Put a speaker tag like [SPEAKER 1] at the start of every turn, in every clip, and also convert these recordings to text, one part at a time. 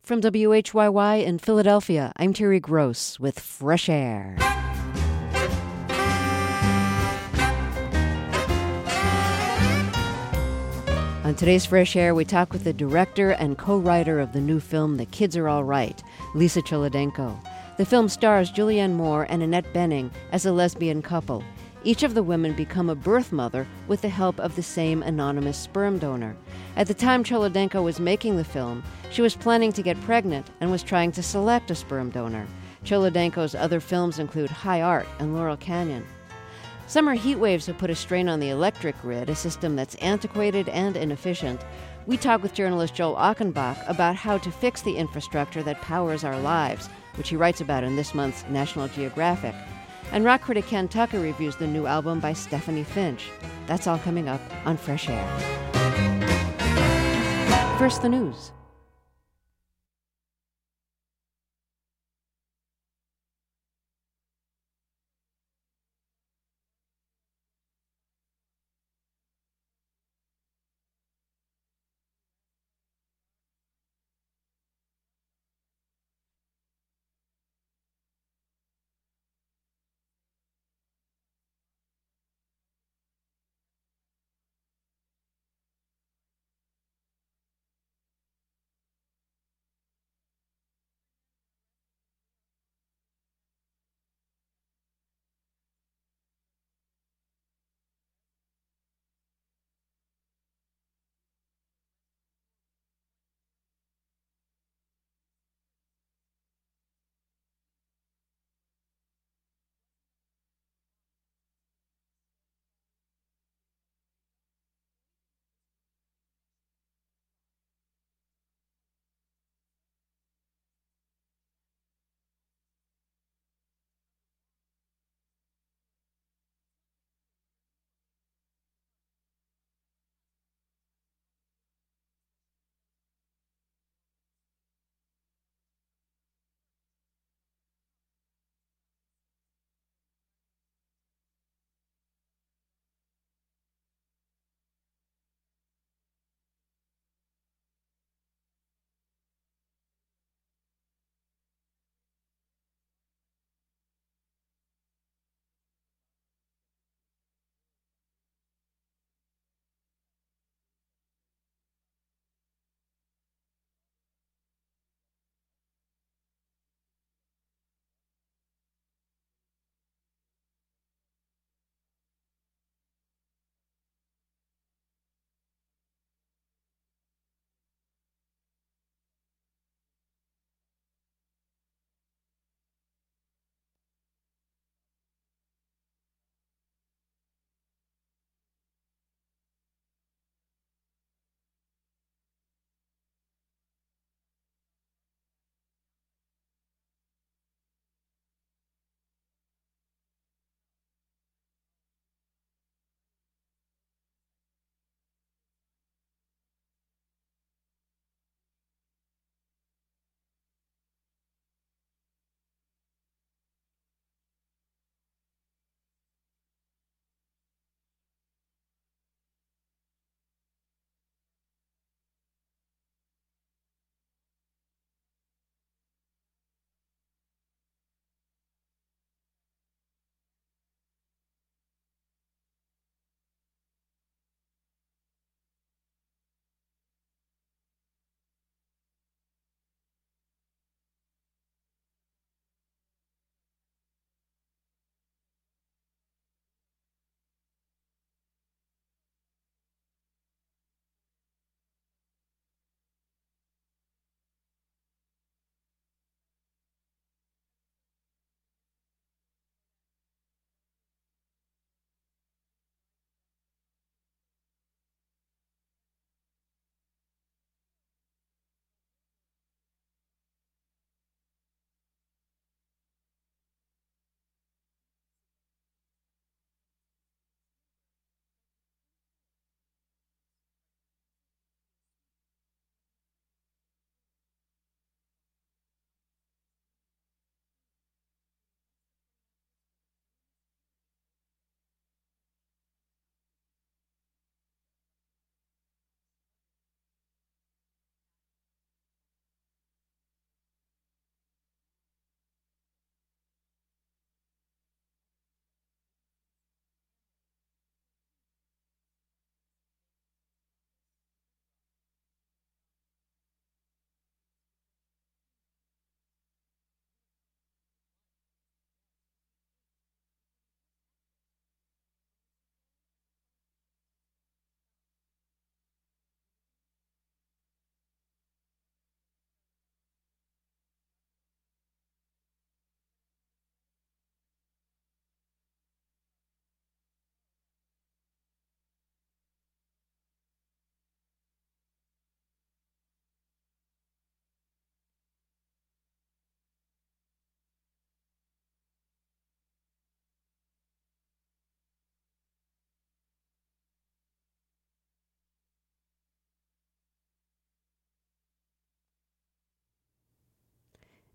[SPEAKER 1] From WHYY in Philadelphia, I'm Terry Gross with Fresh Air. On today's Fresh Air, we talk with the director and co-writer of the new film The Kids Are All Right, Lisa Cholodenko. The film stars Julianne Moore and Annette Bening as a lesbian couple. Each of the women become a birth mother with the help of the same anonymous sperm donor. At the time Cholodenko was making the film, she was planning to get pregnant and was trying to select a sperm donor. Cholodenko's other films include High Art and Laurel Canyon. Summer heat waves have put a strain on the electric grid, a system that's antiquated and inefficient. We talk with journalist Joel Achenbach about how to fix the infrastructure that powers our lives, which he writes about in this month's National Geographic. And rock critic Ken Tucker reviews the new album by Stephanie Finch. That's all coming up on Fresh Air. First, the news.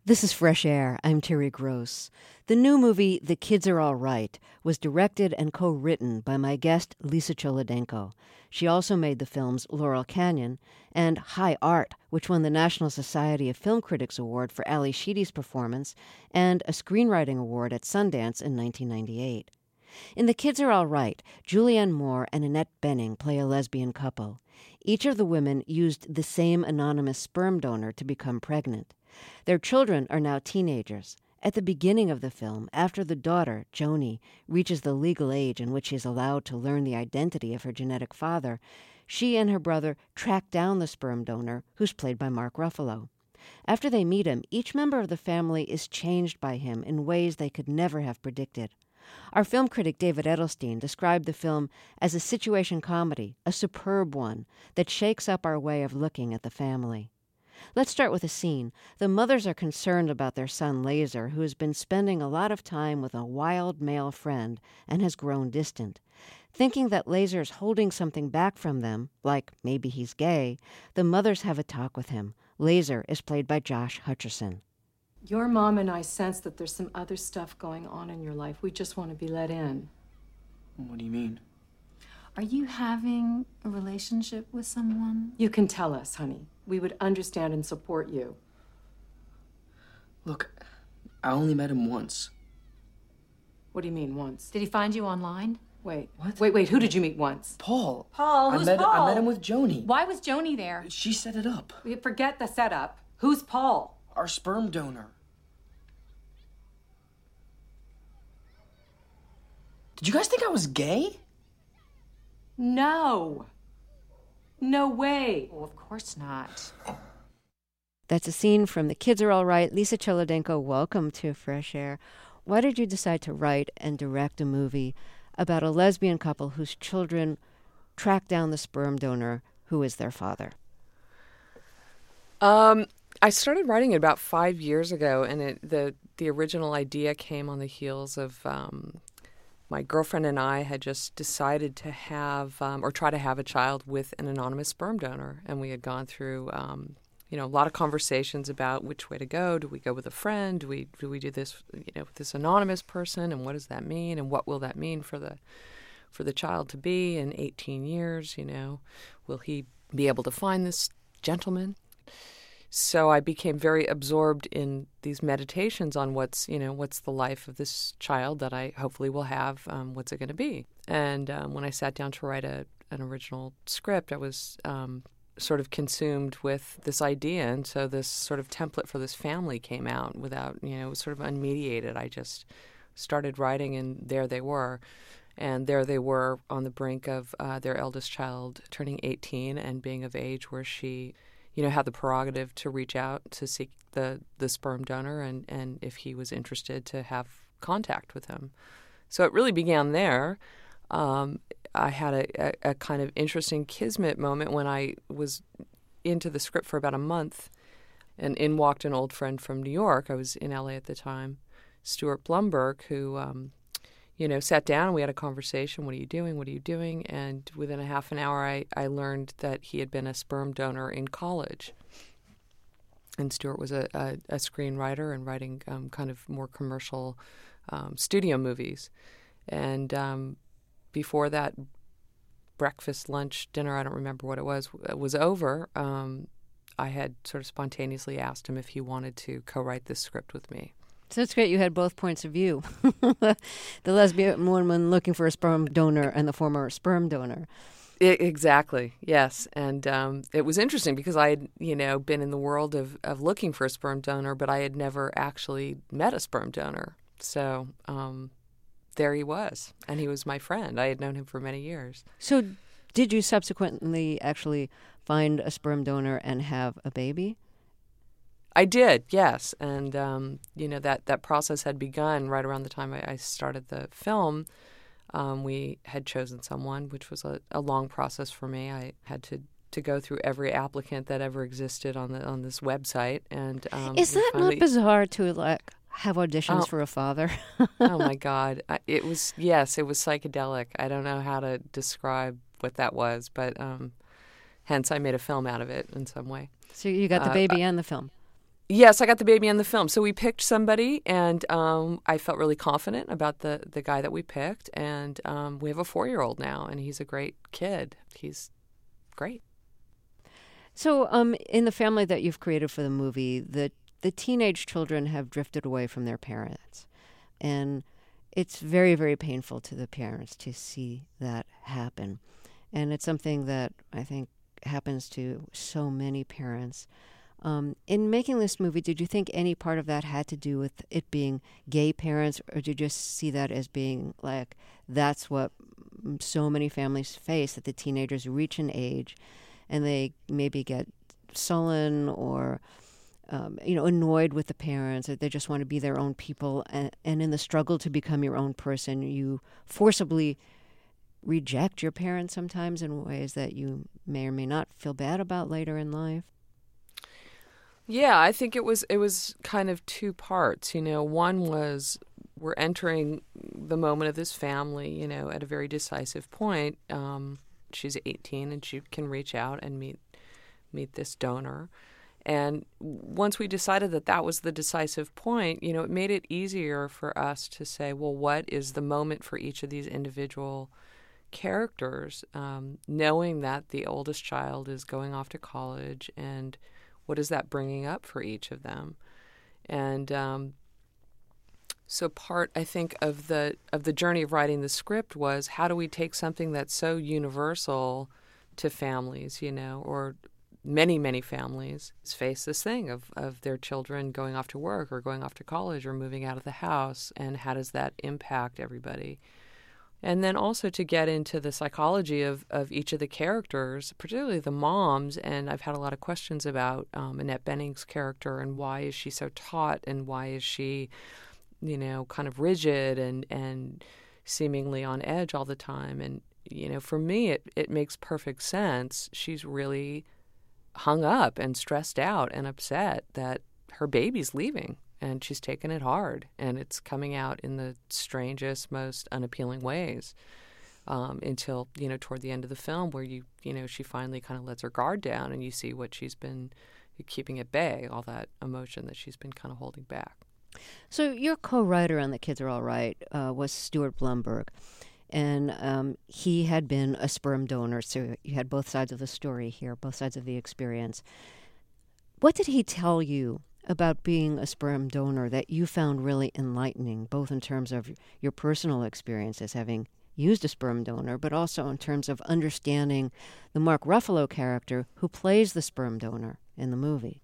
[SPEAKER 1] This is Fresh Air. I'm Terry Gross. The new movie, The Kids Are All Right, was directed and co-written by my guest, Lisa Cholodenko. She also made the films Laurel Canyon and High Art, which won the National Society of Film Critics Award for Ali Sheedy's performance and a Screenwriting Award at Sundance in 1998. In The Kids Are All Right, Julianne Moore and Annette Bening play a lesbian couple. Each of the women used the same anonymous sperm donor to become pregnant. Their children are now teenagers. At the beginning of the film, after the daughter, Joni, reaches the legal age in which she is allowed to learn the identity of her genetic father, she and her brother track down the sperm donor, who's played by Mark Ruffalo. After they meet him, each member of the family is changed by him in ways they could never have predicted. Our film critic David Edelstein described the film as a situation comedy, a superb one, that shakes up our way of looking at the family. Let's start with a scene. The mothers are concerned about their son Laser, who has been spending a lot of time with a wild male friend and has grown distant. Thinking that Laser's holding something back from them, like maybe he's gay, the mothers have a talk with him. Laser is played by Josh Hutcherson.
[SPEAKER 2] Your mom and I sense that there's some other stuff going on in your life. We just want to be let in.
[SPEAKER 3] What do you mean?
[SPEAKER 4] Are you having a relationship with someone?
[SPEAKER 2] You can tell us, honey. We would understand and support you.
[SPEAKER 3] Look, I only met him once.
[SPEAKER 2] What do you mean, once?
[SPEAKER 4] Did he find you online?
[SPEAKER 2] Wait.
[SPEAKER 3] What?
[SPEAKER 2] Wait, who did you meet once?
[SPEAKER 3] Paul.
[SPEAKER 4] Paul? Who's
[SPEAKER 3] I
[SPEAKER 4] Paul?
[SPEAKER 3] met him with Joni.
[SPEAKER 4] Why was Joni there?
[SPEAKER 3] She set it up.
[SPEAKER 2] Forget the setup. Who's Paul?
[SPEAKER 3] Our sperm donor. Did you guys think I was gay?
[SPEAKER 2] No. No way.
[SPEAKER 4] Oh, of course not.
[SPEAKER 1] That's a scene from The Kids Are All Right. Lisa Cholodenko, welcome to Fresh Air. Why did you decide to write and direct a movie about a lesbian couple whose children track down the sperm donor who is their father?
[SPEAKER 5] I started writing it about 5 years ago, and the original idea came on the heels of my girlfriend and I had just decided to have or try to have a child with an anonymous sperm donor, and we had gone through a lot of conversations about which way to go. Do we go with a friend? Do we do this with this anonymous person, and what does that mean, and what will that mean for the child to be in 18 years? Will he be able to find this gentleman? So I became very absorbed in these meditations on what's the life of this child that I hopefully will have. What's it going to be? And when I sat down to write an original script, I was sort of consumed with this idea, and so this sort of template for this family came out without, it was sort of unmediated. I just started writing, and there they were. And there they were on the brink of their eldest child turning 18 and being of age where she had the prerogative to reach out to seek the sperm donor and if he was interested to have contact with him. So it really began there. I had a kind of interesting kismet moment when I was into the script for about a month, and in walked an old friend from New York. I was in LA at the time, Stuart Blumberg, who sat down and we had a conversation. What are you doing? What are you doing? And within a half an hour, I learned that he had been a sperm donor in college. And Stuart was a screenwriter and writing kind of more commercial studio movies. And before that breakfast, lunch, dinner, I don't remember what it was over, I had sort of spontaneously asked him if he wanted to co-write this script with me.
[SPEAKER 1] So it's great you had both points of view. The lesbian woman looking for a sperm donor and the former sperm donor.
[SPEAKER 5] Exactly, yes. And it was interesting because I had, been in the world of looking for a sperm donor, but I had never actually met a sperm donor. So there he was, and he was my friend. I had known him for many years.
[SPEAKER 1] So did you subsequently actually find a sperm donor and have a baby?
[SPEAKER 5] I did, yes. And, that process had begun right around the time I started the film. We had chosen someone, which was a long process for me. I had to go through every applicant that ever existed on this website. And
[SPEAKER 1] is that not bizarre to have auditions for a father?
[SPEAKER 5] Oh, my God. It was psychedelic. I don't know how to describe what that was, but hence I made a film out of it in some way.
[SPEAKER 1] So you got the baby and the film.
[SPEAKER 5] Yes, I got the baby in the film. So we picked somebody, and I felt really confident about the guy that we picked. And we have a 4-year-old now, and he's a great kid. He's great.
[SPEAKER 1] So in the family that you've created for the movie, the teenage children have drifted away from their parents. And it's very, very painful to the parents to see that happen. And it's something that I think happens to so many parents. In making this movie, did you think any part of that had to do with it being gay parents, or did you just see that as being like that's what so many families face, that the teenagers reach an age and they maybe get sullen or annoyed with the parents, or they just want to be their own people, and in the struggle to become your own person, you forcibly reject your parents sometimes in ways that you may or may not feel bad about later in life?
[SPEAKER 5] Yeah, I think it was kind of two parts. One was we're entering the moment of this family, at a very decisive point. She's 18 and she can reach out and meet this donor. And once we decided that was the decisive point, it made it easier for us to say, well, what is the moment for each of these individual characters, knowing that the oldest child is going off to college, and what is that bringing up for each of them? And so part, I think, of the journey of writing the script was, how do we take something that's so universal to families, or many, many families face this thing of their children going off to work or going off to college or moving out of the house, and how does that impact everybody? And then also to get into the psychology of each of the characters, particularly the moms. And I've had a lot of questions about Annette Bening's character, and why is she so taut, and why is she, kind of rigid and seemingly on edge all the time. And, for me, it makes perfect sense. She's really hung up and stressed out and upset that her baby's leaving. And she's taken it hard, and it's coming out in the strangest, most unappealing ways, until, toward the end of the film, where she finally kind of lets her guard down, and you see what she's been keeping at bay, all that emotion that she's been kind of holding back.
[SPEAKER 1] So your co-writer on The Kids Are All Right was Stuart Blumberg, and he had been a sperm donor, so you had both sides of the story here, both sides of the experience. What did he tell you about being a sperm donor that you found really enlightening, both in terms of your personal experiences having used a sperm donor, but also in terms of understanding the Mark Ruffalo character who plays the sperm donor in the movie?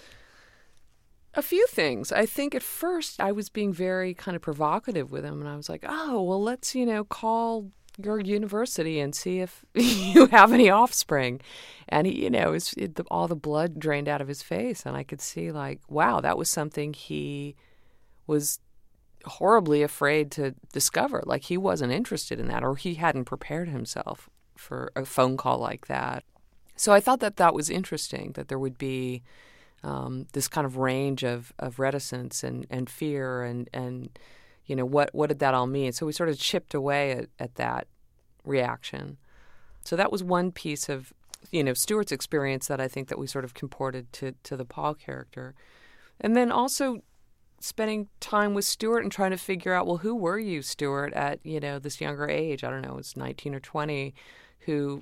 [SPEAKER 5] A few things. I think at first I was being very kind of provocative with him, and I was like, oh, well, let's, call your university and see if you have any offspring. And he, all the blood drained out of his face, and I could see, like, wow, that was something he was horribly afraid to discover. Like, he wasn't interested in that, or he hadn't prepared himself for a phone call like that. So I thought that was interesting, that there would be this kind of range of reticence and fear and what did that all mean? So we sort of chipped away at that reaction. So that was one piece of, Stuart's experience that I think that we sort of comported to the Paul character. And then also spending time with Stuart and trying to figure out, well, who were you, Stuart, at, this younger age? I don't know, it was 19 or 20, who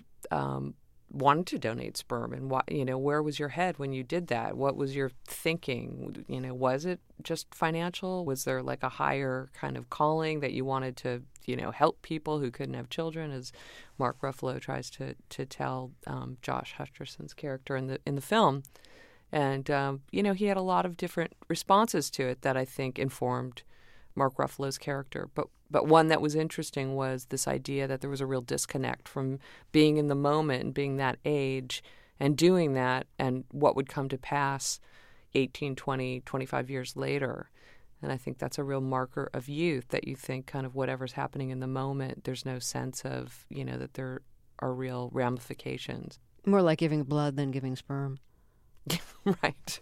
[SPEAKER 5] wanted to donate sperm, and what, where was your head when you did that? What was your thinking? Was it just financial? Was there like a higher kind of calling that you wanted to, help people who couldn't have children, as Mark Ruffalo tries to tell Josh Hutcherson's character in the film? And he had a lot of different responses to it that I think informed Mark Ruffalo's character. But one that was interesting was this idea that there was a real disconnect from being in the moment and being that age and doing that, and what would come to pass 18, 20, 25 years later. And I think that's a real marker of youth, that you think kind of whatever's happening in the moment, there's no sense of, that there are real ramifications.
[SPEAKER 1] More like giving blood than giving sperm.
[SPEAKER 5] Right.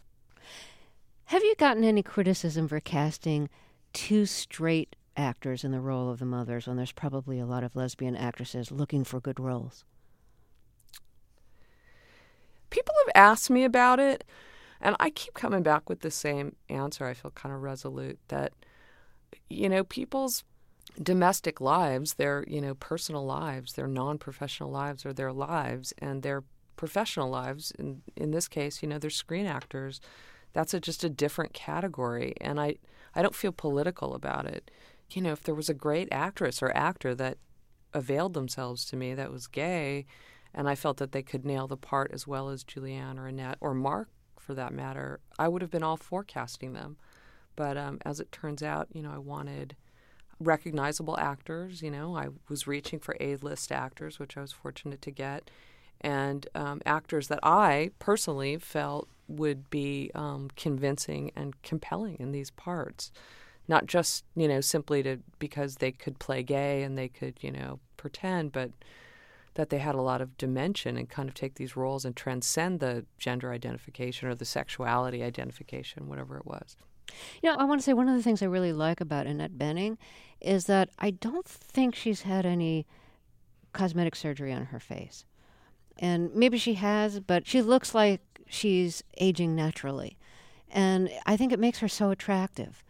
[SPEAKER 1] Have you gotten any criticism for casting two straight actors in the role of the mothers when there's probably a lot of lesbian actresses looking for good roles?
[SPEAKER 5] People have asked me about it, And I keep coming back with the same answer. I feel kind of resolute that, people's domestic lives, their, personal lives, their non-professional lives are their lives, and their professional lives, in this case, they're screen actors. That's just a different category. And I don't feel political about it. If there was a great actress or actor that availed themselves to me that was gay, and I felt that they could nail the part as well as Julianne or Annette or Mark, for that matter, I would have been all for casting them. But as it turns out, I wanted recognizable actors. I was reaching for A-list actors, which I was fortunate to get, and actors that I personally felt would be convincing and compelling in these parts. Not just, simply because they could play gay and they could, pretend, but that they had a lot of dimension and kind of take these roles and transcend the gender identification or the sexuality identification, whatever it was.
[SPEAKER 1] I want to say one of the things I really like about Annette Bening is that I don't think she's had any cosmetic surgery on her face. And maybe she has, but she looks like she's aging naturally. And I think it makes her so attractive.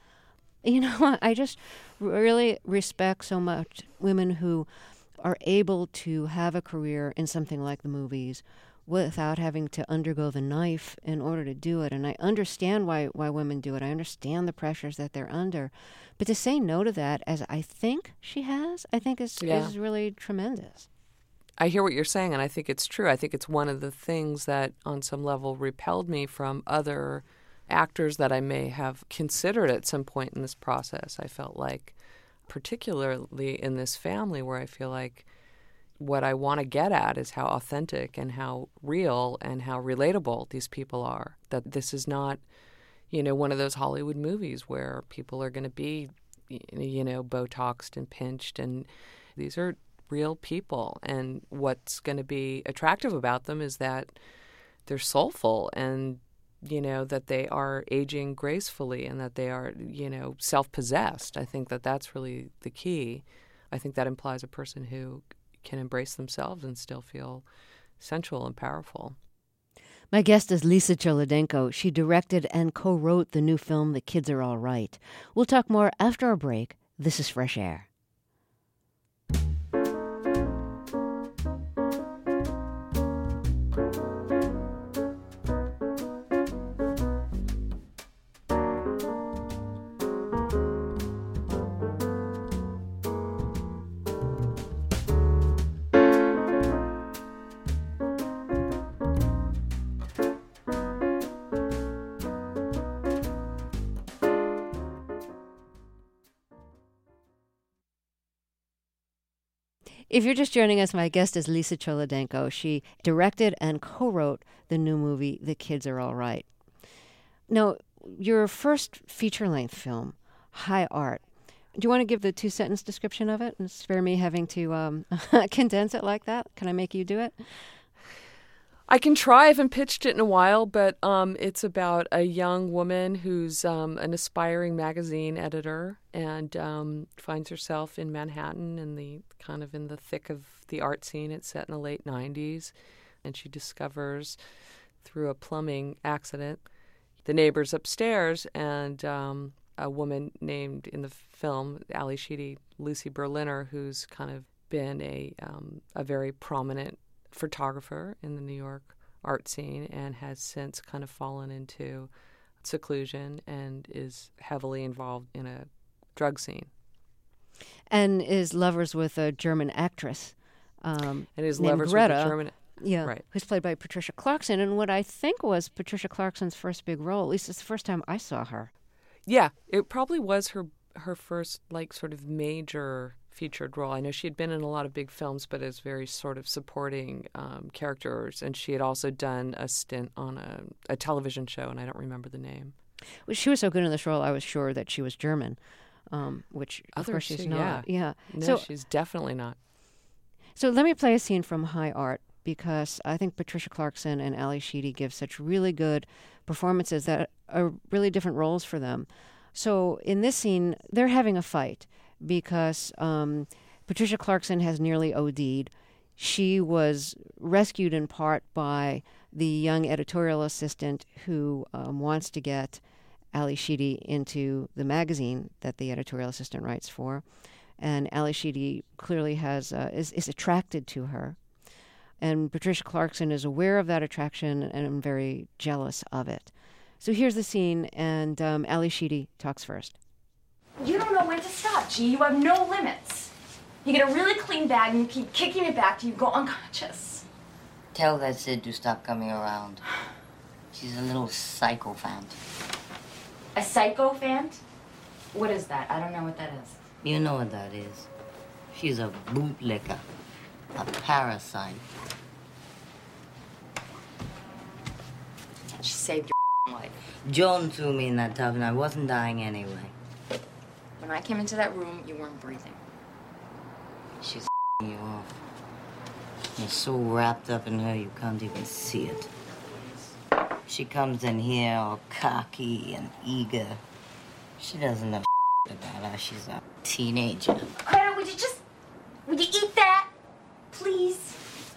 [SPEAKER 1] I just really respect so much women who are able to have a career in something like the movies without having to undergo the knife in order to do it. And I understand why women do it. I understand the pressures that they're under. But to say no to that, as I think she has, I think is really tremendous.
[SPEAKER 5] I hear what you're saying, and I think it's true. I think it's one of the things that on some level repelled me from other actors that I may have considered at some point in this process. I felt like, particularly in this family, where I feel like what I want to get at is how authentic and how real and how relatable these people are. That this is not, one of those Hollywood movies where people are going to be, Botoxed and pinched. And these are real people. And what's going to be attractive about them is that they're soulful and, that they are aging gracefully and that they are, self-possessed. I think that that's really the key. I think that implies a person who can embrace themselves and still feel sensual and powerful.
[SPEAKER 1] My guest is Lisa Cholodenko. She directed and co-wrote the new film, The Kids Are All Right. We'll talk more after our break. This is Fresh Air. If you're just joining us, my guest is Lisa Cholodenko. She directed and co-wrote the new movie, The Kids Are All Right. Now, your first feature-length film, High Art, do you want to give the 2-sentence description of it and spare me having to condense it like that? Can I make you do it?
[SPEAKER 5] I can try. I haven't pitched it in a while, but it's about a young woman who's an aspiring magazine editor and finds herself in Manhattan in the thick of the art scene. It's set in the late 90s, and she discovers through a plumbing accident the neighbors upstairs and a woman named in the film, Ali Sheedy, Lucy Berliner, who's kind of been a very prominent photographer in the New York art scene and has since kind of fallen into seclusion and is heavily involved in a drug scene.
[SPEAKER 1] And is lovers with a German actress
[SPEAKER 5] and is
[SPEAKER 1] named
[SPEAKER 5] lovers
[SPEAKER 1] Greta,
[SPEAKER 5] with a German, right,
[SPEAKER 1] who's played by Patricia Clarkson, and what I think was Patricia Clarkson's first big role. At least it's the first time I saw her.
[SPEAKER 5] Yeah, it probably was her first sort of major featured role. I know she had been in a lot of big films, but as very sort of supporting characters, and she had also done a stint on a television show, and I don't remember the name.
[SPEAKER 1] Well, she was so good in this role, I was sure that she was German, which of course she's not. Yeah.
[SPEAKER 5] No,
[SPEAKER 1] so
[SPEAKER 5] she's definitely not.
[SPEAKER 1] So let me play a scene from High Art, because I think Patricia Clarkson and Ali Sheedy give such really good performances that are really different roles for them. So in this scene, they're having a fight because Patricia Clarkson has nearly OD'd. She was rescued in part by the young editorial assistant who wants to get Ally Sheedy into the magazine that the editorial assistant writes for. And Ally Sheedy clearly is attracted to her. And Patricia Clarkson is aware of that attraction and very jealous of it. So here's the scene, and Ally Sheedy talks first.
[SPEAKER 6] You don't know when to stop, G. You have no limits. You get a really clean bag and you keep kicking it back till you go unconscious.
[SPEAKER 7] Tell that Sid to stop coming around. She's a little sycophant.
[SPEAKER 6] A sycophant? What is that? I don't know what that is.
[SPEAKER 7] You know what that is. She's a bootlicker, a parasite.
[SPEAKER 6] She saved your life.
[SPEAKER 7] Joan threw me in that tub and I wasn't dying anyway.
[SPEAKER 6] When I came into that room, you weren't breathing.
[SPEAKER 7] She's you off. You're so wrapped up in her you can't even see it. She comes in here all cocky and eager. She doesn't know about her. She's a teenager.
[SPEAKER 6] Greta, would you eat that? Please?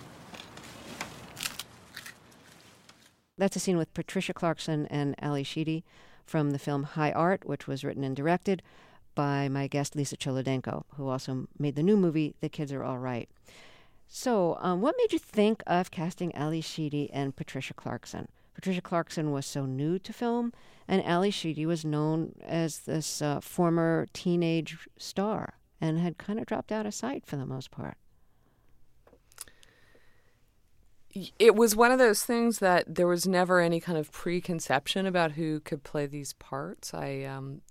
[SPEAKER 1] That's a scene with Patricia Clarkson and Ally Sheedy from the film High Art, which was written and directed by my guest Lisa Cholodenko, who also made the new movie The Kids Are All Right. So what made you think of casting Ally Sheedy and Patricia Clarkson? Patricia Clarkson was so new to film, and Ally Sheedy was known as this former teenage star and had kind of dropped out of sight for the most part.
[SPEAKER 5] It was one of those things that there was never any kind of preconception about who could play these parts. I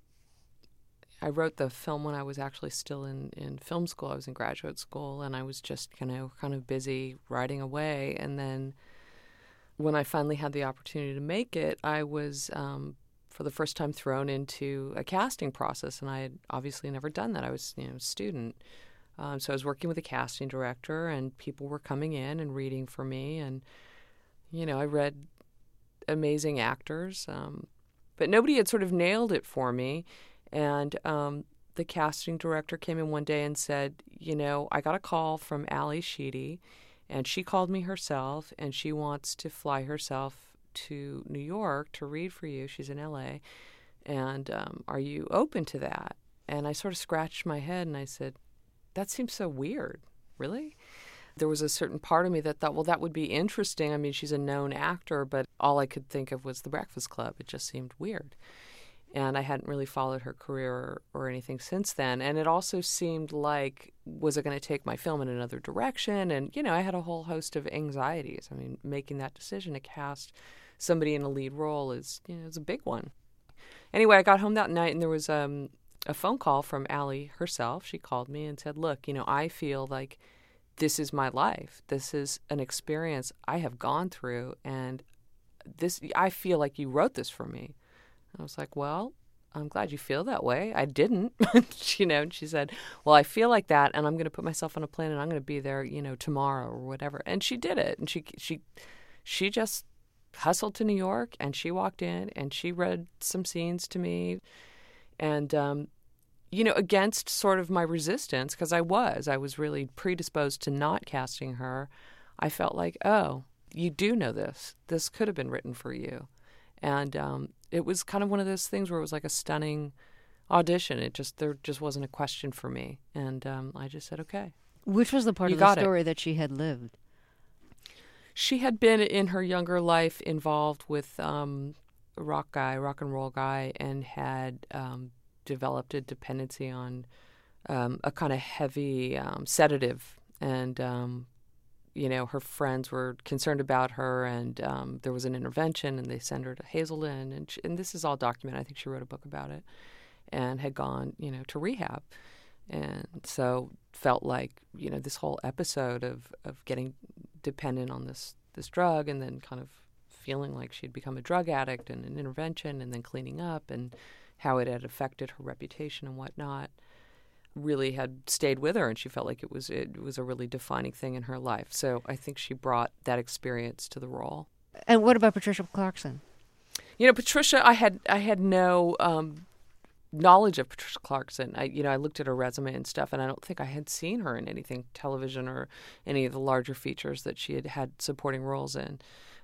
[SPEAKER 5] wrote the film when I was actually still in film school. I was in graduate school, and I was just kind of busy writing away. And then when I finally had the opportunity to make it, I was, for the first time, thrown into a casting process, and I had obviously never done that. I was, a student. So I was working with a casting director, and people were coming in and reading for me. And, I read amazing actors, but nobody had sort of nailed it for me. And the casting director came in one day and said, I got a call from Ally Sheedy, and she called me herself, and she wants to fly herself to New York to read for you. She's in L.A., and are you open to that? And I sort of scratched my head, and I said, that seems so weird. Really? There was a certain part of me that thought, well, that would be interesting. I mean, she's a known actor, but all I could think of was The Breakfast Club. It just seemed weird. And I hadn't really followed her career or anything since then. And it also seemed like, was it going to take my film in another direction? And, I had a whole host of anxieties. I mean, making that decision to cast somebody in a lead role is, it's a big one. Anyway, I got home that night, and there was a phone call from Ally herself. She called me and said, look, I feel like this is my life. This is an experience I have gone through, and I feel like you wrote this for me. I was like, well, I'm glad you feel that way. I didn't, and she said, well, I feel like that, and I'm going to put myself on a plane, and I'm going to be there, tomorrow or whatever. And she did it, and she just hustled to New York, and she walked in, and she read some scenes to me, and against sort of my resistance, because I was really predisposed to not casting her. I felt like, oh, you do know this. This could have been written for you. And it was kind of one of those things where it was like a stunning audition. There just wasn't a question for me. And I just said, okay.
[SPEAKER 1] Which was the part of the story that she had lived?
[SPEAKER 5] She had been in her younger life involved with a rock and roll guy, and had developed a dependency on a kind of heavy sedative. And her friends were concerned about her, and there was an intervention, and they sent her to Hazelden, and this is all documented. I think she wrote a book about it, and had gone, to rehab, and so felt like, this whole episode of getting dependent on this drug, and then kind of feeling like she'd become a drug addict, and an intervention, and then cleaning up, and how it had affected her reputation and whatnot, really had stayed with her, and she felt like it was a really defining thing in her life. So I think she brought that experience to the role.
[SPEAKER 1] And what about Patricia Clarkson?
[SPEAKER 5] Patricia, I had no knowledge of Patricia Clarkson. I looked at her resume and stuff, and I don't think I had seen her in anything television or any of the larger features that she had supporting roles in.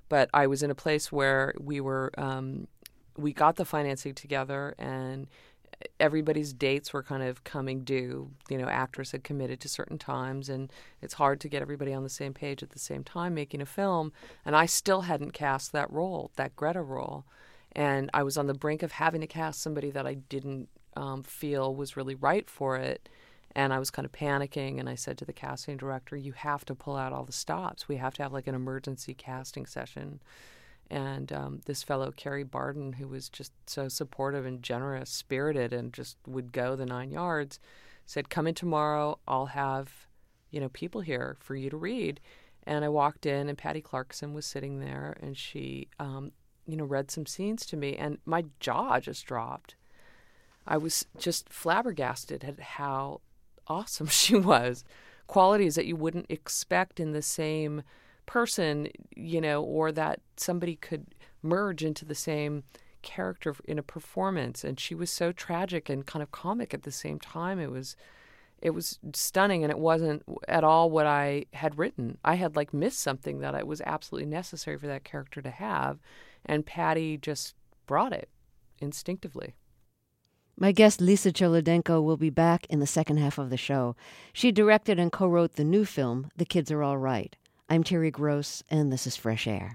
[SPEAKER 5] But I was in a place where we got the financing together, and everybody's dates were kind of coming due. Actors had committed to certain times, and it's hard to get everybody on the same page at the same time making a film. And I still hadn't cast that role, that Greta role. And I was on the brink of having to cast somebody that I didn't feel was really right for it. And I was kind of panicking, and I said to the casting director, you have to pull out all the stops. We have to have like an emergency casting session. And this fellow, Kerry Barden, who was just so supportive and generous, spirited, and just would go the 9 yards, said, come in tomorrow. I'll have, people here for you to read. And I walked in, and Patty Clarkson was sitting there, and she, read some scenes to me, and my jaw just dropped. I was just flabbergasted at how awesome she was. Qualities that you wouldn't expect in the same person, or that somebody could merge into the same character in a performance. And she was so tragic and kind of comic at the same time. It was stunning, and it wasn't at all what I had written. I had missed something that it was absolutely necessary for that character to have, and Patty just brought it instinctively.
[SPEAKER 1] My guest, Lisa Cholodenko, will be back in the second half of the show. She directed and co-wrote the new film, The Kids Are All Right. I'm Terry Gross, and this is Fresh Air.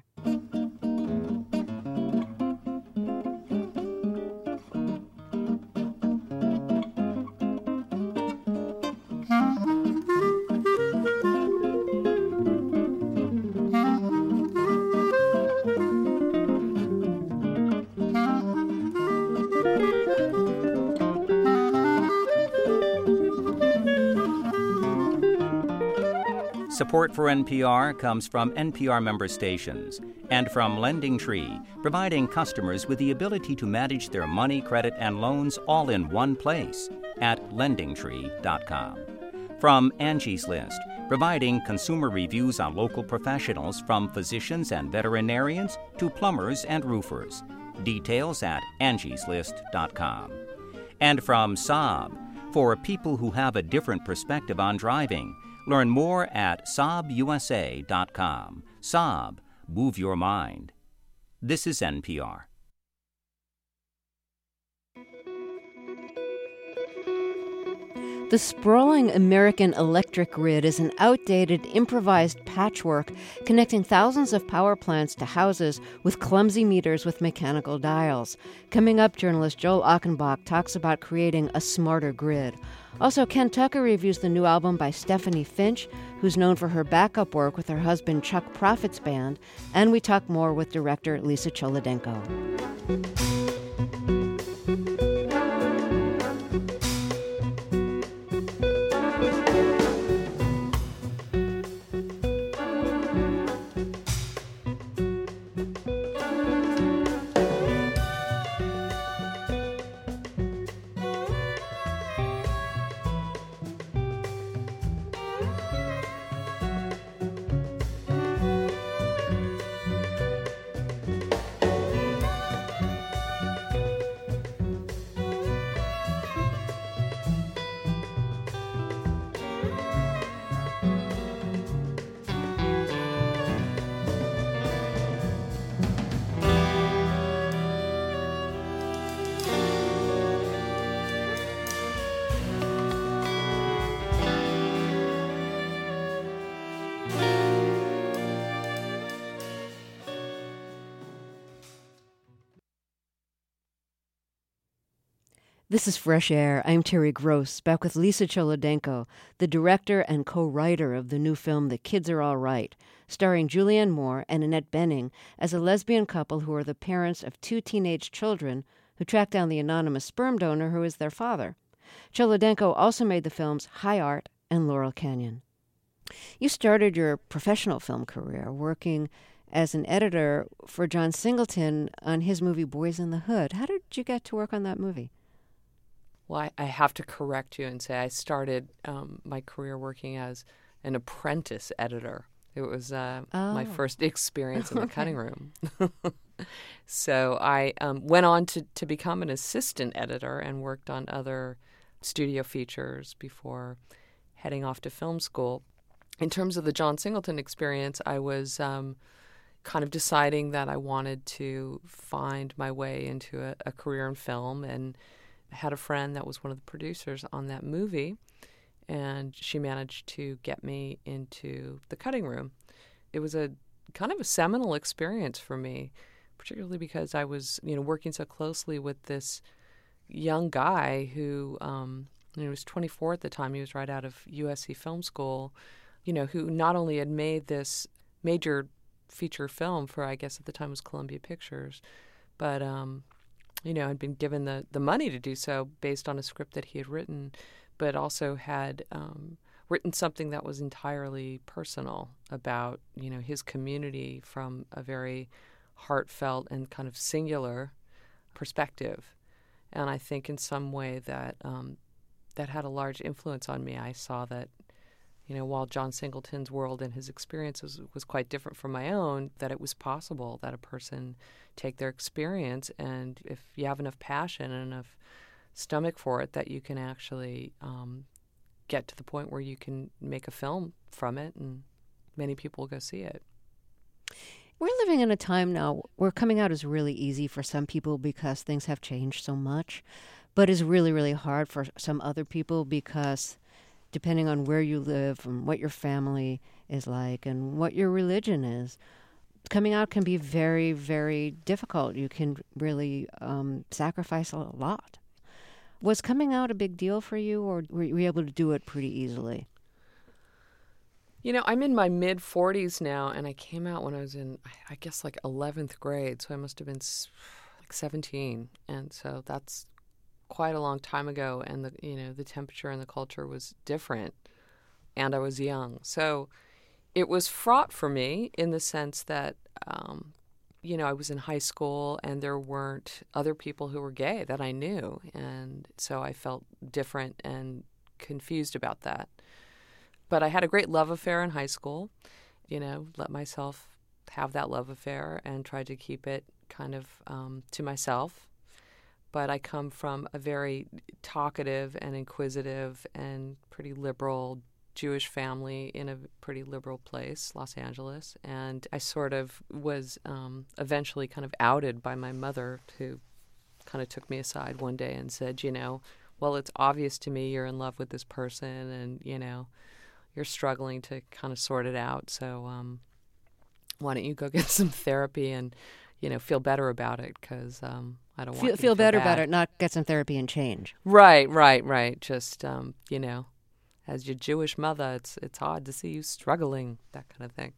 [SPEAKER 8] Support for NPR comes from NPR member stations and from Lending Tree, providing customers with the ability to manage their money, credit, and loans all in one place at lendingtree.com. From Angie's List, providing consumer reviews on local professionals from physicians and veterinarians to plumbers and roofers. Details at angieslist.com. And from Saab, for people who have a different perspective on driving. Learn more at SaabUSA.com. Saab, move your mind. This is NPR.
[SPEAKER 1] The sprawling American electric grid is an outdated, improvised patchwork connecting thousands of power plants to houses with clumsy meters with mechanical dials. Coming up, journalist Joel Achenbach talks about creating a smarter grid. Also, Ken Tucker reviews the new album by Stephanie Finch, who's known for her backup work with her husband Chuck Prophet's band, and we talk more with director Lisa Cholodenko. This is Fresh Air. I'm Terry Gross, back with Lisa Cholodenko, the director and co-writer of the new film The Kids Are All Right, starring Julianne Moore and Annette Bening as a lesbian couple who are the parents of two teenage children who track down the anonymous sperm donor who is their father. Cholodenko also made the films High Art and Laurel Canyon. You started your professional film career working as an editor for John Singleton on his movie Boys in the Hood. How did you get to work on that movie?
[SPEAKER 5] Well, I have to correct you and say I started my career working as an apprentice editor. It was my first experience in the cutting room. So I went on to become an assistant editor and worked on other studio features before heading off to film school. In terms of the John Singleton experience, I was kind of deciding that I wanted to find my way into a career in film, and I had a friend that was one of the producers on that movie, and she managed to get me into the cutting room. It was a kind of a seminal experience for me, particularly because I was, working so closely with this young guy who, he was 24 at the time. He was right out of USC Film School, who not only had made this major feature film for, I guess at the time was Columbia Pictures, but, had been given the money to do so based on a script that he had written, but also had written something that was entirely personal about, his community from a very heartfelt and kind of singular perspective. And I think in some way that that had a large influence on me. I saw that, while John Singleton's world and his experiences was quite different from my own, that it was possible that a person take their experience, and if you have enough passion and enough stomach for it, that you can actually get to the point where you can make a film from it, and many people will go see it.
[SPEAKER 1] We're living in a time now where coming out is really easy for some people because things have changed so much, but is really, really hard for some other people because depending on where you live and what your family is like and what your religion is, coming out can be very, very difficult. You can really sacrifice a lot. Was coming out a big deal for you, or were you able to do it pretty easily?
[SPEAKER 5] I'm in my mid-40s now, and I came out when I was in, I guess, like 11th grade, so I must have been like 17, and so that's quite a long time ago, and the temperature and the culture was different, and I was young. So it was fraught for me in the sense that, I was in high school, and there weren't other people who were gay that I knew, and so I felt different and confused about that. But I had a great love affair in high school, let myself have that love affair and tried to keep it kind of to myself. But I come from a very talkative and inquisitive and pretty liberal Jewish family in a pretty liberal place, Los Angeles. And I sort of was eventually kind of outed by my mother, who kind of took me aside one day and said, well, it's obvious to me you're in love with this person, and, you're struggling to kind of sort it out. So why don't you go get some therapy and, feel better about it, because I don't want you to
[SPEAKER 1] feel better
[SPEAKER 5] bad.
[SPEAKER 1] about it, not get some therapy and change.
[SPEAKER 5] Right. Just, as your Jewish mother, it's hard to see you struggling, that kind of thing.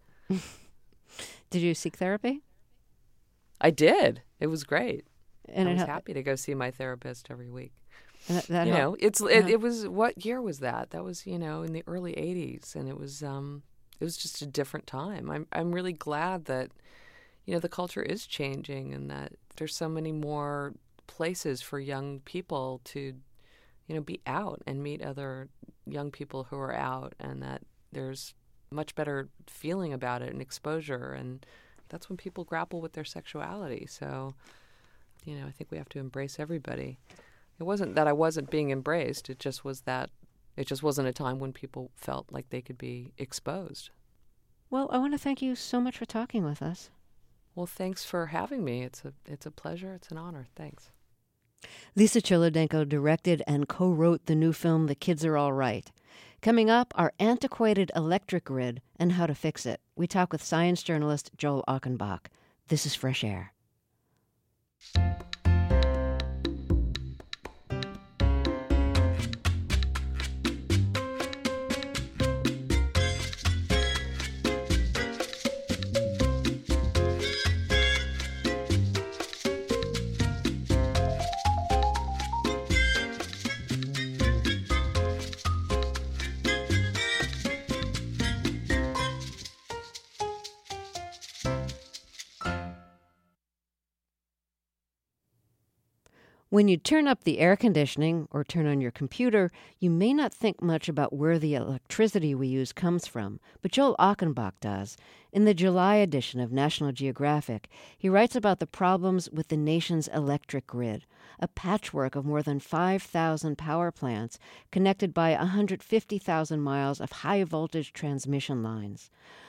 [SPEAKER 1] Did you seek therapy?
[SPEAKER 5] I did. It was great.
[SPEAKER 1] And
[SPEAKER 5] I was happy to go see my therapist every week.
[SPEAKER 1] That helped.
[SPEAKER 5] It was, what year was that? That was, in the early 80s, and it was just a different time. I'm really glad that, the culture is changing, and that there's so many more places for young people to, be out and meet other young people who are out, and that there's much better feeling about it and exposure, and that's when people grapple with their sexuality. So, I think we have to embrace everybody. It wasn't that I wasn't being embraced. It just was that it just wasn't a time when people felt like they could be exposed.
[SPEAKER 1] Well, I want to thank you so much for talking with us.
[SPEAKER 5] Well, thanks for having me. It's a pleasure. It's an honor. Thanks.
[SPEAKER 1] Lisa Cholodenko directed and co-wrote the new film The Kids Are All Right. Coming up, our antiquated electric grid and how to fix it. We talk with science journalist Joel Achenbach. This is Fresh Air. When you turn up the air conditioning or turn on your computer, you may not think much about where the electricity we use comes from, but Joel Achenbach does. In the July edition of National Geographic, he writes about the problems with the nation's electric grid, a patchwork of more than 5,000 power plants connected by 150,000 miles of high-voltage transmission lines.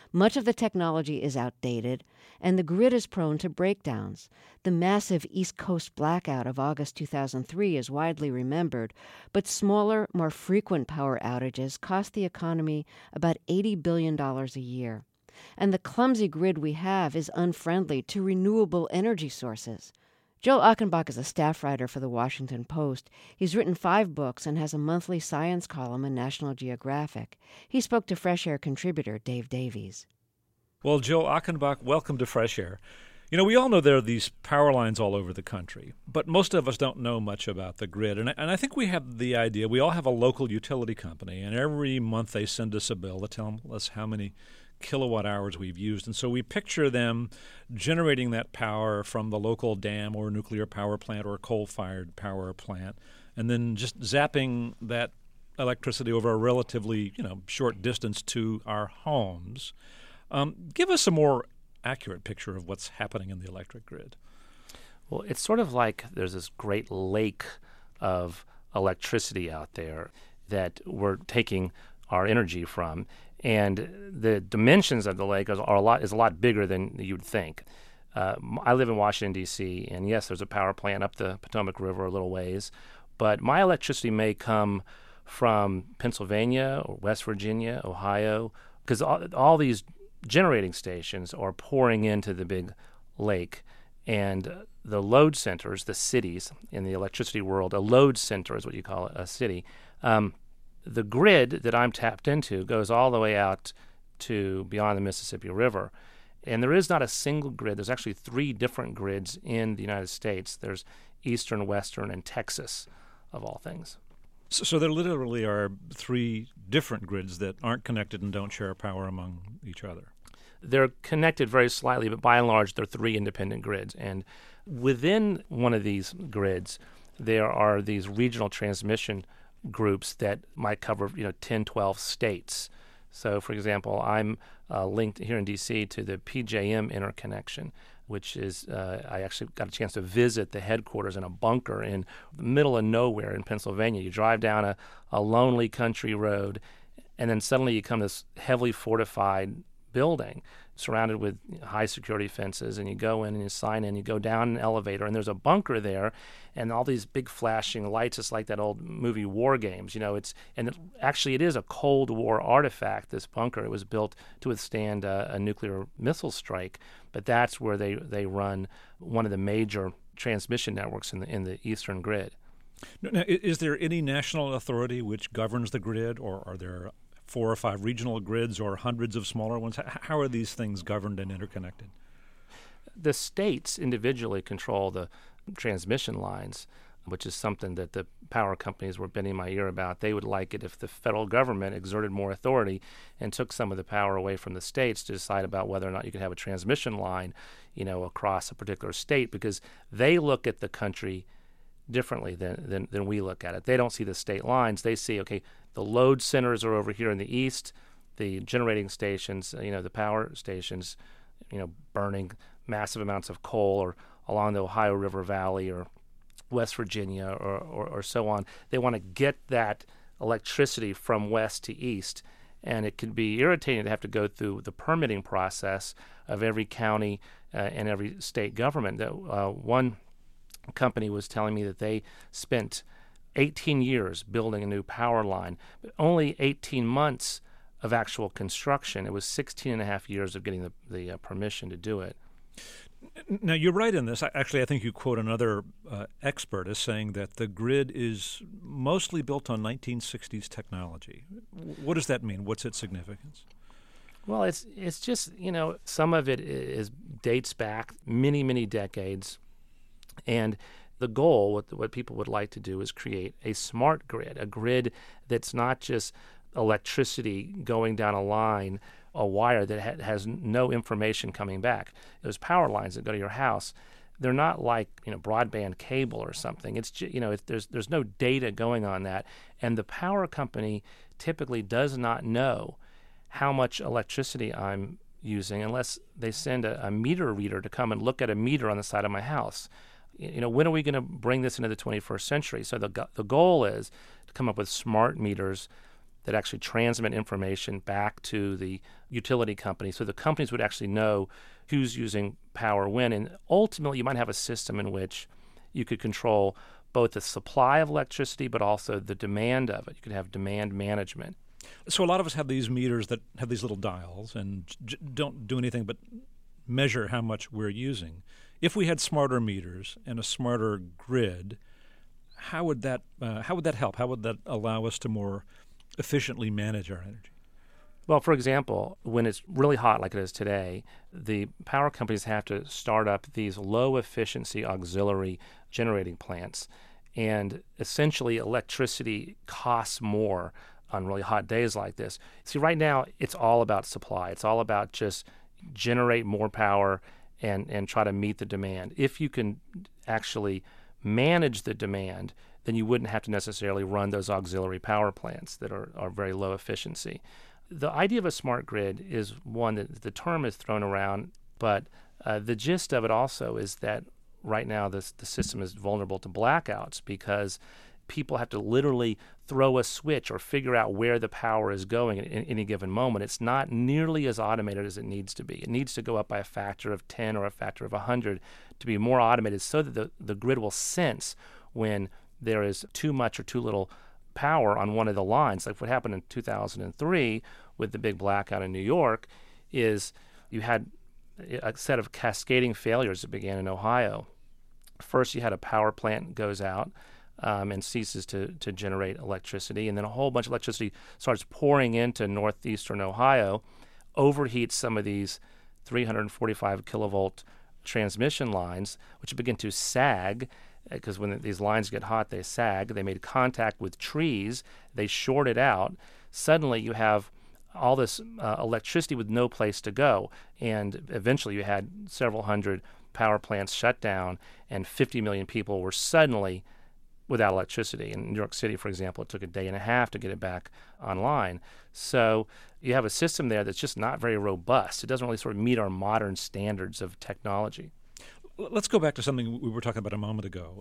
[SPEAKER 1] Much of the technology is outdated, and the grid is prone to breakdowns. The massive East Coast blackout of August 2003 is widely remembered, but smaller, more frequent power outages cost the economy about $80 billion a year. And the clumsy grid we have is unfriendly to renewable energy sources. Joel Achenbach is a staff writer for The Washington Post. He's written 5 books and has a monthly science column in National Geographic. He spoke to Fresh Air contributor Dave Davies.
[SPEAKER 9] Well, Joel Achenbach, welcome to Fresh Air. You know, we all know there are these power lines all over the country, but most of us don't know much about the grid. And I think we have the idea, we all have a local utility company, and every month they send us a bill to tell us how many kilowatt hours we've used. And so we picture them generating that power from the local dam or nuclear power plant or coal-fired power plant, and then just zapping that electricity over a relatively, short distance to our homes. Give us a more accurate picture of what's happening in the electric grid.
[SPEAKER 10] Well, it's sort of like there's this great lake of electricity out there that we're taking our energy from. And the dimensions of the lake is a lot bigger than you'd think. I live in Washington, D.C., and yes, there's a power plant up the Potomac River a little ways, but my electricity may come from Pennsylvania or West Virginia, Ohio, because all these generating stations are pouring into the big lake. And the load centers, the cities in the electricity world, a load center is what you call a city. The grid that I'm tapped into goes all the way out to beyond the Mississippi River. And there is not a single grid. There's actually 3 different grids in the United States. There's Eastern, Western, and Texas, of all things.
[SPEAKER 9] So there literally are 3 different grids that aren't connected and don't share power among each other.
[SPEAKER 10] They're connected very slightly, but by and large, they're 3 independent grids. And within one of these grids, there are these regional transmission groups that might cover 10, 12 states. So, for example, I'm linked here in D.C. to the PJM interconnection, which is I actually got a chance to visit the headquarters in a bunker in the middle of nowhere in Pennsylvania. You drive down a lonely country road, and then suddenly you come to this heavily fortified building surrounded with high security fences, and you go in and you sign in, you go down an elevator, and there's a bunker there, and all these big flashing lights. It's like that old movie War Games, actually it is a Cold War artifact, this bunker. It was built to withstand a nuclear missile strike, but that's where they run one of the major transmission networks in the Eastern grid.
[SPEAKER 9] Now, is there any national authority which governs the grid, or are there 4 or 5 regional grids or hundreds of smaller ones? How are these things governed and interconnected?
[SPEAKER 10] The states individually control the transmission lines, which is something that the power companies were bending my ear about. They would like it if the federal government exerted more authority and took some of the power away from the states to decide about whether or not you could have a transmission line, across a particular state, because they look at the country differently than we look at it. They don't see the state lines. They see, okay, the load centers are over here in the east, the generating stations, the power stations, burning massive amounts of coal or along the Ohio River Valley or West Virginia or so on. They want to get that electricity from west to east, and it can be irritating to have to go through the permitting process of every county and every state government. One company was telling me that they spent 18 years building a new power line, but only 18 months of actual construction. It was 16 and a half years of getting the permission to do it.
[SPEAKER 9] Now, you're right in this. Actually, I think you quote another expert as saying that the grid is mostly built on 1960s technology. What does that mean? What's its significance?
[SPEAKER 10] Well, it's just, some of it dates back many, many decades. And the goal, what people would like to do, is create a smart grid, a grid that's not just electricity going down a line, a wire that has no information coming back. Those power lines that go to your house, they're not like broadband cable or something. It's there's no data going on that, and the power company typically does not know how much electricity I'm using unless they send a meter reader to come and look at a meter on the side of my house. When are we going to bring this into the 21st century? So the goal is to come up with smart meters that actually transmit information back to the utility company. So the companies would actually know who's using power when. And ultimately, you might have a system in which you could control both the supply of electricity but also the demand of it. You could have demand management.
[SPEAKER 9] So a lot of us have these meters that have these little dials and don't do anything but measure how much we're using. If we had smarter meters and a smarter grid, how would that help? How would that allow us to more efficiently manage our energy?
[SPEAKER 10] Well, for example, when it's really hot like it is today, the power companies have to start up these low-efficiency auxiliary generating plants. And essentially, electricity costs more on really hot days like this. See, right now, it's all about supply. It's all about just generate more power and try to meet the demand. If you can actually manage the demand, then you wouldn't have to necessarily run those auxiliary power plants that are very low efficiency. The idea of a smart grid is one that the term is thrown around, but the gist of it also is that right now the system is vulnerable to blackouts because people have to literally throw a switch or figure out where the power is going at any given moment. It's not nearly as automated as it needs to be. It needs to go up by a factor of 10 or a factor of 100 to be more automated so that the grid will sense when there is too much or too little power on one of the lines. Like what happened in 2003 with the big blackout in New York is you had a set of cascading failures that began in Ohio. First, you had a power plant goes out and ceases to generate electricity, and then a whole bunch of electricity starts pouring into northeastern Ohio, overheats some of these 345 kilovolt transmission lines, which begin to sag, because when these lines get hot, they sag. They made contact with trees. They shorted out. Suddenly, you have all this electricity with no place to go. And eventually, you had several hundred power plants shut down, and 50 million people were suddenly without electricity. In New York City, for example, it took a day and a half to get it back online. So you have a system there that's just not very robust. It doesn't really sort of meet our modern standards of technology.
[SPEAKER 9] Let's go back to something we were talking about a moment ago.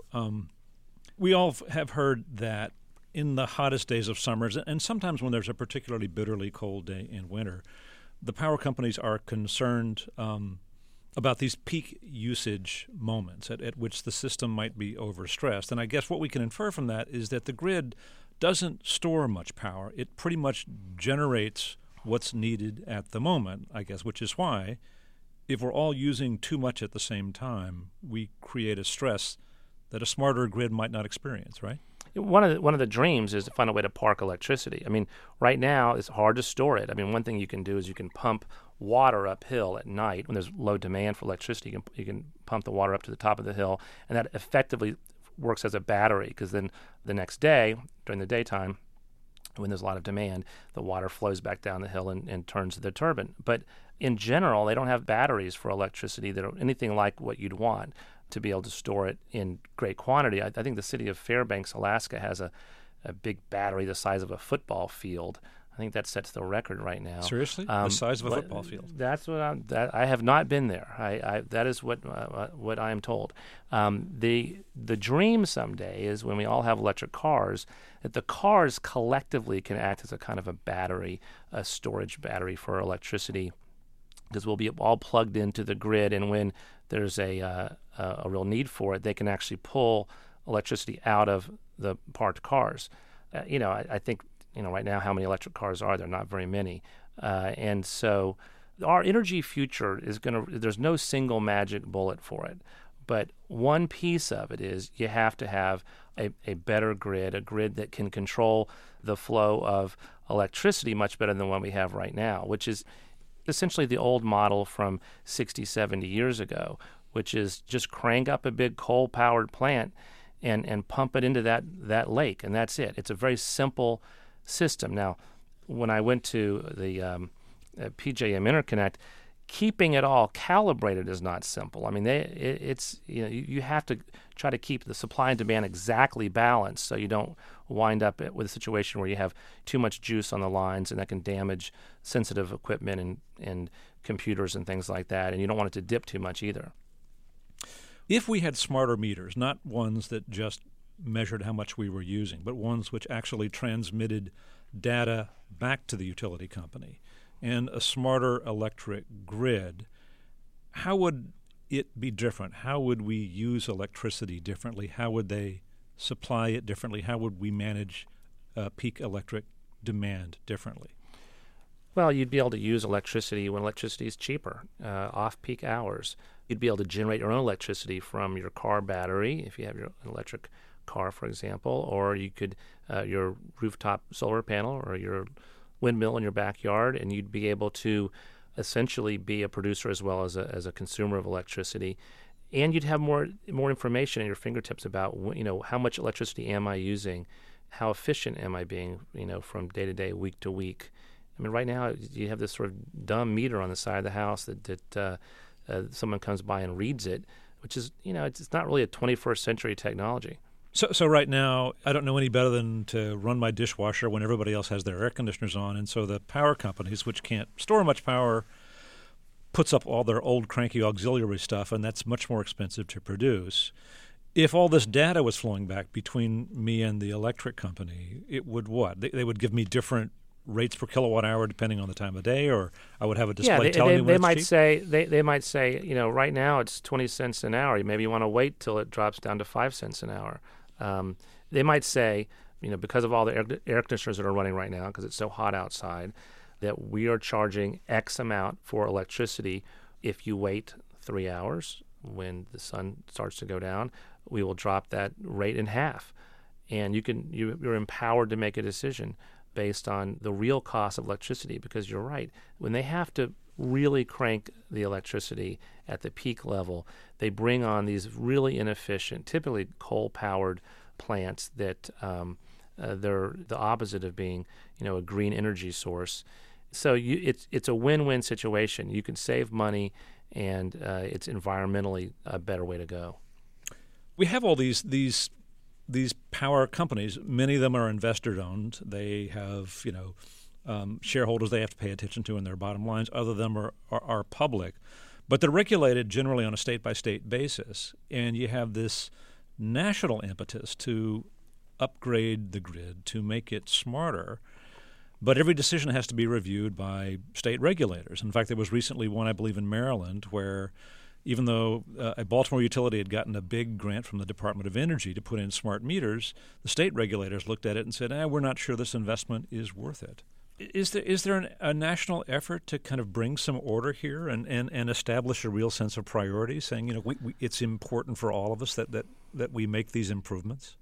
[SPEAKER 9] We all have heard that in the hottest days of summers, and sometimes when there's a particularly bitterly cold day in winter, the power companies are concerned about these peak usage moments at which the system might be overstressed. And I guess what we can infer from that is that the grid doesn't store much power. It pretty much generates what's needed at the moment, I guess, which is why if we're all using too much at the same time, we create a stress that a smarter grid might not experience, right?
[SPEAKER 10] One of the dreams is to find a way to park electricity. I mean, right now it's hard to store it. I mean, one thing you can do is you can pump water uphill at night when there's low demand for electricity. You can pump the water up to the top of the hill, and that effectively works as a battery because then the next day, during the daytime, when there's a lot of demand, the water flows back down the hill and turns the turbine. But in general, they don't have batteries for electricity that are anything like what you'd want to be able to store it in great quantity. I think the city of Fairbanks, Alaska, has a big battery the size of a football field. I think that sets the record right now.
[SPEAKER 9] Seriously? The size of a football field?
[SPEAKER 10] That's what I have not been there. That is what I am told. The dream someday is when we all have electric cars, that the cars collectively can act as a kind of a battery, a storage battery for electricity, because we'll be all plugged into the grid, and when there's a real need for it, they can actually pull electricity out of the parked cars. I think right now, how many electric cars are there? Not very many. And so our energy future is there's no single magic bullet for it. But one piece of it is you have to have a better grid, a grid that can control the flow of electricity much better than what we have right now, which is essentially the old model from 60, 70 years ago, which is just crank up a big coal-powered plant and pump it into that lake, and that's it. It's a very simple system. Now, when I went to the PJM Interconnect, keeping it all calibrated is not simple. I mean, you have to try to keep the supply and demand exactly balanced so you don't wind up with a situation where you have too much juice on the lines and that can damage sensitive equipment and computers and things like that, and you don't want it to dip too much either.
[SPEAKER 9] If we had smarter meters, not ones that just measured how much we were using, but ones which actually transmitted data back to the utility company and a smarter electric grid, how would it be different? How would we use electricity differently? How would they supply it differently? How would we manage peak electric demand differently?
[SPEAKER 10] Well, you'd be able to use electricity when electricity is cheaper, off-peak hours. You'd be able to generate your own electricity from your car battery, if you have your electric car, for example, or you could your rooftop solar panel or your windmill in your backyard, and you'd be able to essentially be a producer as well as a consumer of electricity. And you'd have more information at your fingertips about, how much electricity am I using, how efficient am I being, from day to day, week to week. I mean, right now you have this sort of dumb meter on the side of the house that someone comes by and reads it, which is, it's not really a 21st century technology.
[SPEAKER 9] So right now, I don't know any better than to run my dishwasher when everybody else has their air conditioners on, and so the power companies, which can't store much power, puts up all their old cranky auxiliary stuff, and that's much more expensive to produce. If all this data was flowing back between me and the electric company, it would what? They would give me different rates per kilowatt hour depending on the time of day, or I would have a display telling me when it's cheap?
[SPEAKER 10] They might say, right now it's 20 cents an hour. Maybe you want to wait till it drops down to 5 cents an hour. They might say, because of all the air conditioners that are running right now, because it's so hot outside, that we are charging X amount for electricity. If you wait 3 hours when the sun starts to go down, we will drop that rate in half. And you're empowered to make a decision based on the real cost of electricity, because you're right. When they have to really crank the electricity at the peak level, they bring on these really inefficient, typically coal-powered plants that they're the opposite of being, a green energy source. So it's a win-win situation. You can save money, and it's environmentally a better way to go.
[SPEAKER 9] We have all these power companies. Many of them are investor-owned. They have, shareholders they have to pay attention to in their bottom lines. Other of them are public. But they're regulated generally on a state-by-state basis. And you have this national impetus to upgrade the grid, to make it smarter. But every decision has to be reviewed by state regulators. In fact, there was recently one, I believe, in Maryland where even though a Baltimore utility had gotten a big grant from the Department of Energy to put in smart meters, the state regulators looked at it and said, we're not sure this investment is worth it. Is there a national effort to kind of bring some order here and establish a real sense of priority, saying, it's important for all of us that we make these improvements?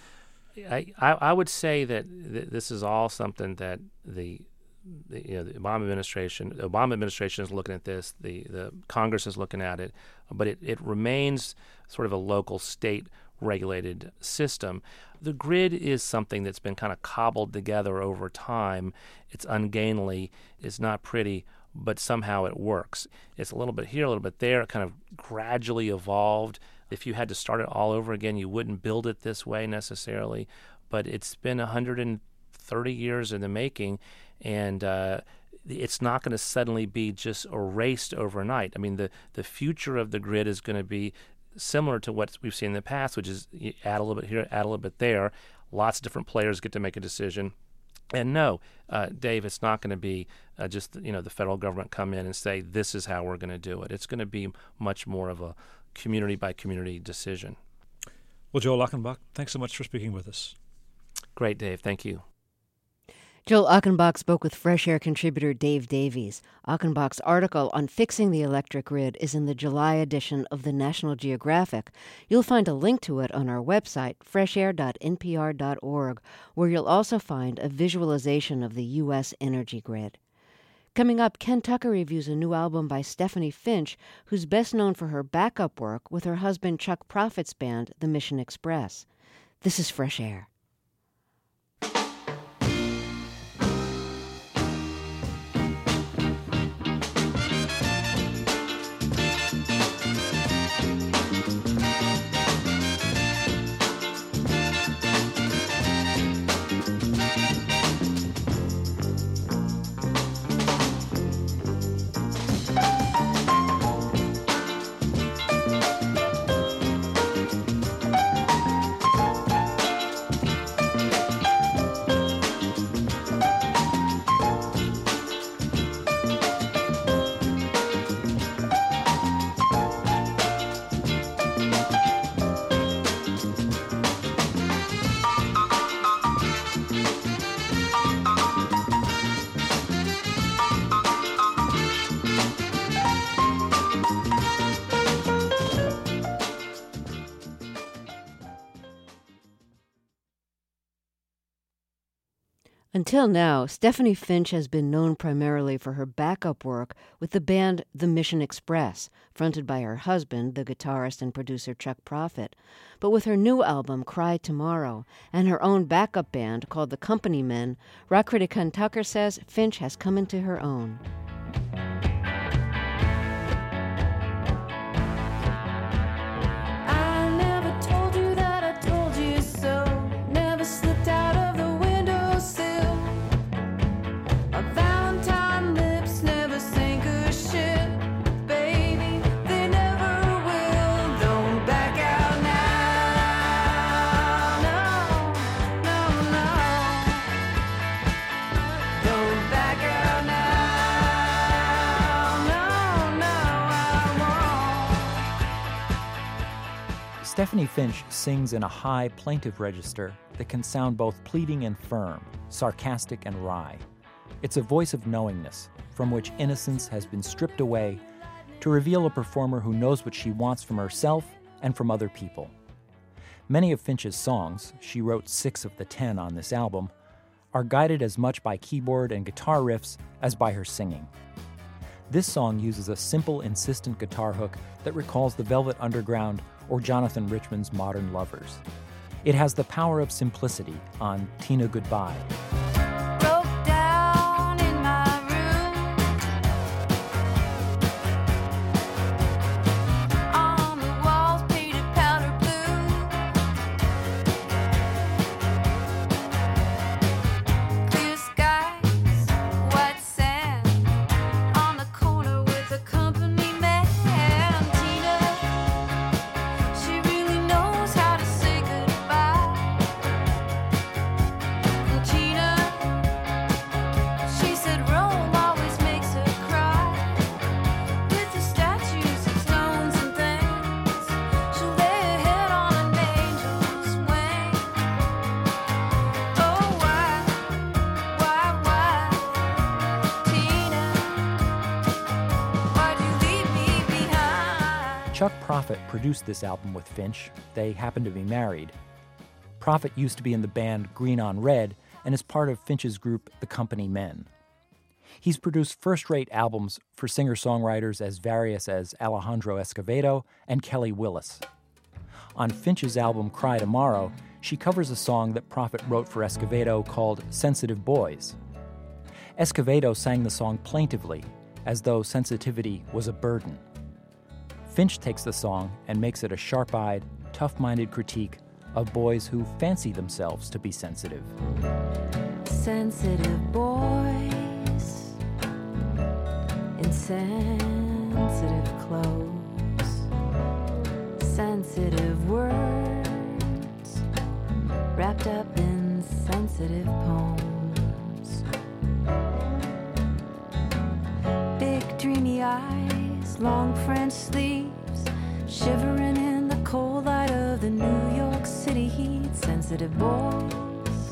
[SPEAKER 10] I would say that this is all something that the Obama administration is looking at this. The Congress is looking at it, but it remains sort of a local state regulated system. The grid is something that's been kind of cobbled together over time. It's ungainly, it's not pretty, but somehow it works. It's a little bit here, a little bit there. It kind of gradually evolved. If you had to start it all over again, you wouldn't build it this way necessarily, but it's been 130 years in the making, and it's not going to suddenly be just erased overnight. I mean, the future of the grid is going to be similar to what we've seen in the past, which is you add a little bit here, add a little bit there. Lots of different players get to make a decision. And no, Dave, it's not going to be just the federal government come in and say this is how we're going to do it. It's going to be much more of a community by community decision.
[SPEAKER 9] Well, Joel Achenbach, thanks so much for speaking with us.
[SPEAKER 10] Great, Dave. Thank you.
[SPEAKER 1] Joel Achenbach spoke with Fresh Air contributor Dave Davies. Achenbach's article on fixing the electric grid is in the July edition of the National Geographic. You'll find a link to it on our website, freshair.npr.org, where you'll also find a visualization of the U.S. energy grid. Coming up, Ken Tucker reviews a new album by Stephanie Finch, who's best known for her backup work with her husband Chuck Prophet's band, The Mission Express. This is Fresh Air. Until now, Stephanie Finch has been known primarily for her backup work with the band The Mission Express, fronted by her husband, the guitarist and producer Chuck Prophet. But with her new album, Cry Tomorrow, and her own backup band called The Company Men, rock critic Hun Tucker says Finch has come into her own.
[SPEAKER 11] Stephanie Finch sings in a high, plaintive register that can sound both pleading and firm, sarcastic and wry. It's a voice of knowingness, from which innocence has been stripped away to reveal a performer who knows what she wants from herself and from other people. Many of Finch's songs, she wrote 6 of the 10 on this album, are guided as much by keyboard and guitar riffs as by her singing. This song uses a simple, insistent guitar hook that recalls the Velvet Underground or Jonathan Richman's Modern Lovers. It has the power of simplicity on Tina Goodbye. Chuck Prophet produced this album with Finch. They happened to be married. Prophet used to be in the band Green on Red and is part of Finch's group The Company Men. He's produced first-rate albums for singer-songwriters as various as Alejandro Escovedo and Kelly Willis. On Finch's album Cry Tomorrow, she covers a song that Prophet wrote for Escovedo called Sensitive Boys. Escovedo sang the song plaintively, as though sensitivity was a burden. Finch takes the song and makes it a sharp-eyed, tough-minded critique of boys who fancy themselves to be sensitive.
[SPEAKER 12] Sensitive boys in sensitive clothes, sensitive words wrapped up in sensitive poems. Big dreamy eyes, long French sleeves, shivering in the cold light of the New York City heat. Sensitive boys,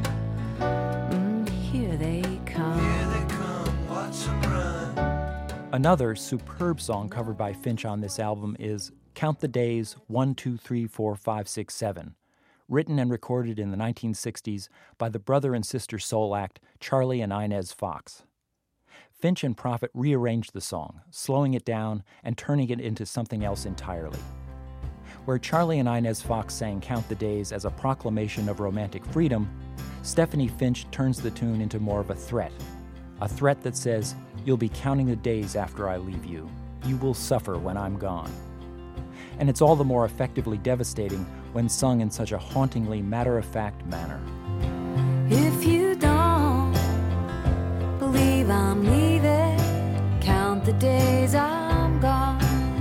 [SPEAKER 12] here they come. Here they come, watch them run.
[SPEAKER 11] Another superb song covered by Finch on this album is Count the Days 1, 2, 3, 4, 5, 6, 7, written and recorded in the 1960s by the brother and sister soul act Charlie and Inez Fox. Finch and Prophet rearranged the song, slowing it down and turning it into something else entirely. Where Charlie and Inez Fox sang Count the Days as a proclamation of romantic freedom, Stephanie Finch turns the tune into more of a threat that says, "You'll be counting the days after I leave you. You will suffer when I'm gone." And it's all the more effectively devastating when sung in such a hauntingly matter-of-fact manner.
[SPEAKER 12] If you don't believe I'm leaving, count the days I'm gone.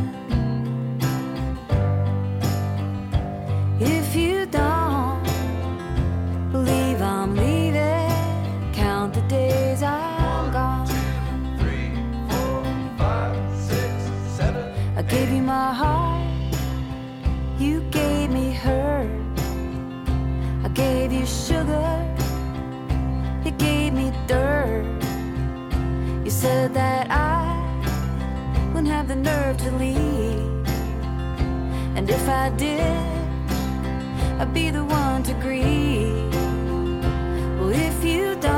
[SPEAKER 12] If you don't believe I'm leaving, count the days I'm gone. 1, 2, 3, 4, 5, 6, 7. I gave you my heart, you gave me hurt. I gave you sugar, you gave me dirt. You said that I wouldn't have the nerve to leave, and if I did, I'd be the one to grieve. Well, if you don't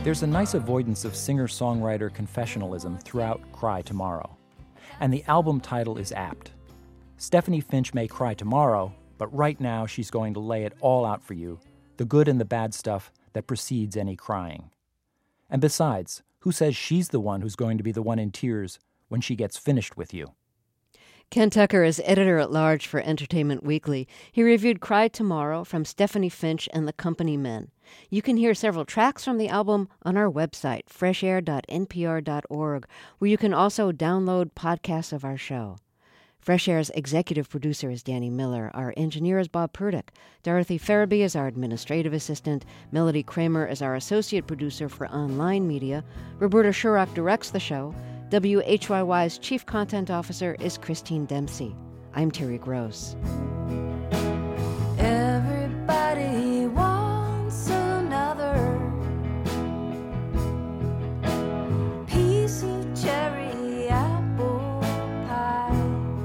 [SPEAKER 11] There's a nice avoidance of singer-songwriter confessionalism throughout Cry Tomorrow. And the album title is apt. Stephanie Finch may cry tomorrow, but right now she's going to lay it all out for you, the good and the bad stuff that precedes any crying. And besides, who says she's the one who's going to be the one in tears when she gets finished with you?
[SPEAKER 1] Ken Tucker is editor-at-large for Entertainment Weekly. He reviewed Cry Tomorrow from Stephanie Finch and the Company Men. You can hear several tracks from the album on our website, freshair.npr.org, where you can also download podcasts of our show. Fresh Air's executive producer is Danny Miller. Our engineer is Bob Purdick. Dorothy Farabee is our administrative assistant. Melody Kramer is our associate producer for online media. Roberta Shurock directs the show. WHYY's chief content officer is Christine Dempsey. I'm Terry Gross.
[SPEAKER 12] Everybody wants another piece of cherry apple pie.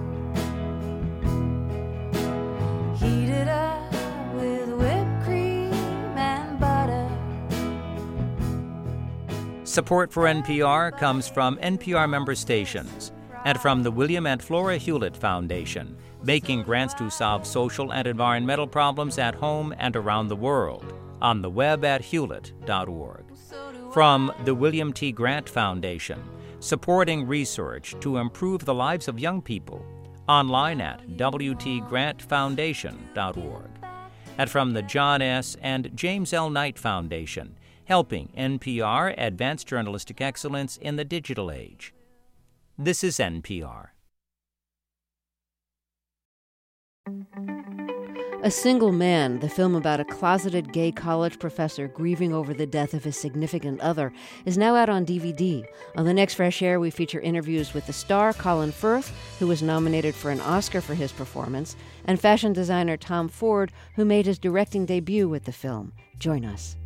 [SPEAKER 12] Heat it up with whipped cream and butter.
[SPEAKER 8] Support for NPR comes from NPR member stations and from the William and Flora Hewlett Foundation, making grants to solve social and environmental problems at home and around the world, on the web at hewlett.org. From the William T. Grant Foundation, supporting research to improve the lives of young people, online at wtgrantfoundation.org. And from the John S. and James L. Knight Foundation, helping NPR advance journalistic excellence in the digital age. This is NPR.
[SPEAKER 1] A Single Man, the film about a closeted gay college professor grieving over the death of his significant other, is now out on DVD. On the next Fresh Air, we feature interviews with the star Colin Firth, who was nominated for an Oscar for his performance, and fashion designer Tom Ford, who made his directing debut with the film. Join us.